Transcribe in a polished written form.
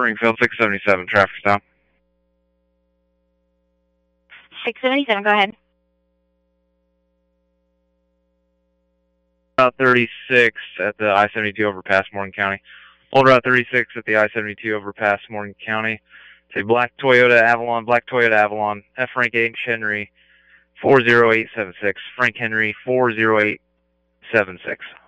Springfield, 677, traffic stop. 677, go ahead. Route 36 at the I-72 overpass, Morgan County. Hold Route 36 at the I-72 overpass, Morgan County. Say black Toyota Avalon, F. Frank H. Henry, 40876. Frank Henry, 40876.